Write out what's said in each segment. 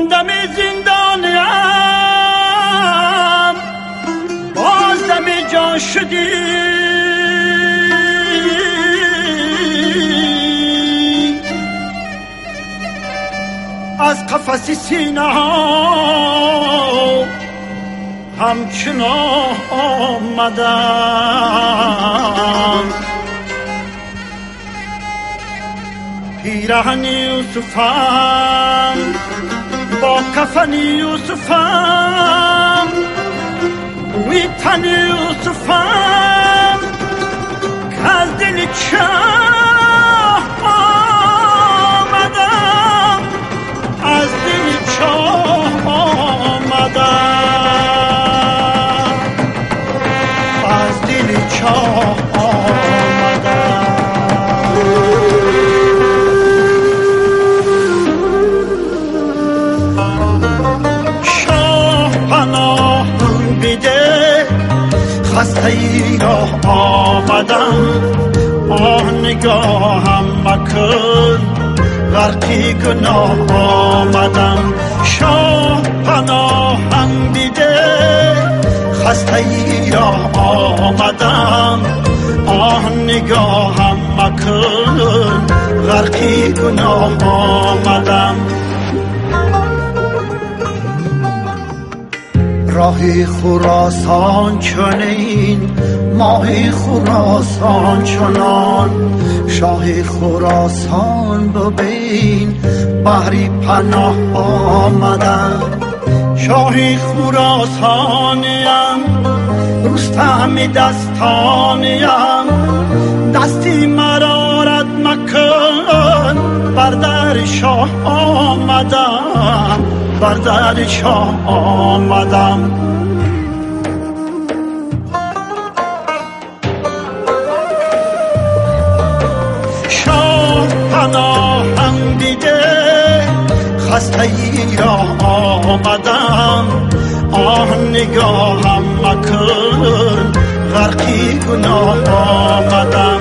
دم زندانیم باز دم جان شدی از قفس سینه ها همچنان آمدم پیرهن یوسفم با کفن یوسفم وی تن یوسفم که از دل چاه آمدم از دل چاه آمدم از دل چاه آمدم شاه پناه بیده خسته ای را آمدم آه نگاهم مکن غرقی گناه آمدم شاه پناهم بیده خسته ای را آمدم آه نگاهم مکن غرقی گناه آمدم راهی خراسان چنین ماهی خراسان چنان شاهی خراسان ببین بحری پناه آمدم شاهی خراسانیم رستم دستانیم دستی مرارت مکن بر در شاه آمدم بر در شاه آمدم شاه پناهم دیده خسته ای را آمدم آه نگاهم مکن غرقی گناه آمدم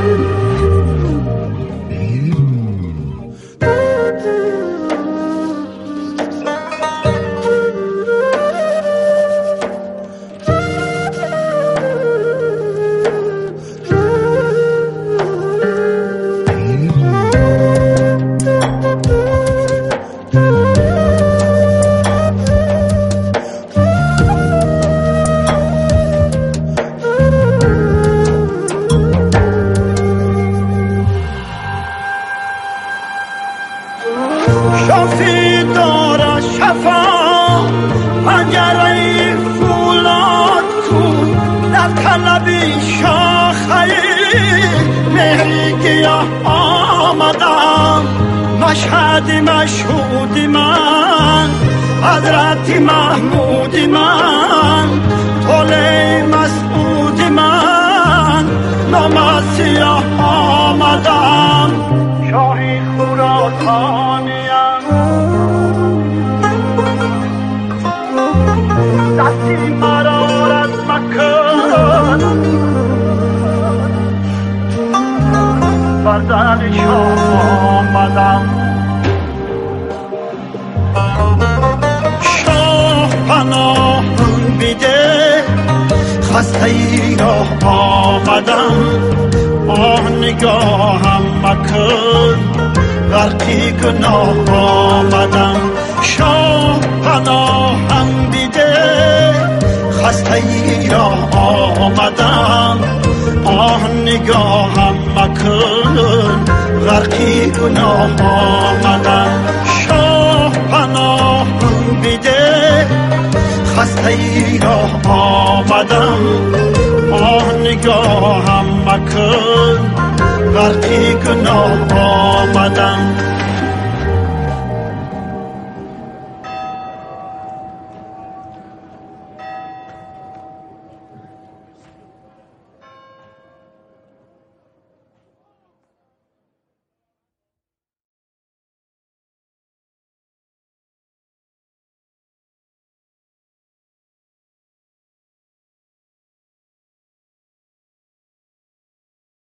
شافی داره شفا پنجره فولاد کن در طلبی شاخه مهری گیاه آمدم مشهد مشهود من حضرت محمود من طوله مسعود من نام سیاه آمدم شاهی خراسانیم دستی مرارت مکن بر در شاه آمدم شاه پناه بیده خسته ای را آمدم آه نگاهم مکن غرقی گناه آمدم شاه پناهم بیده خسته ای را آمدم آه نگاهم مکن غرقی گناه آمدم شاه پناهم بیده خسته ای را آمدم آه نگاهم مکن غرقی گناه آمدم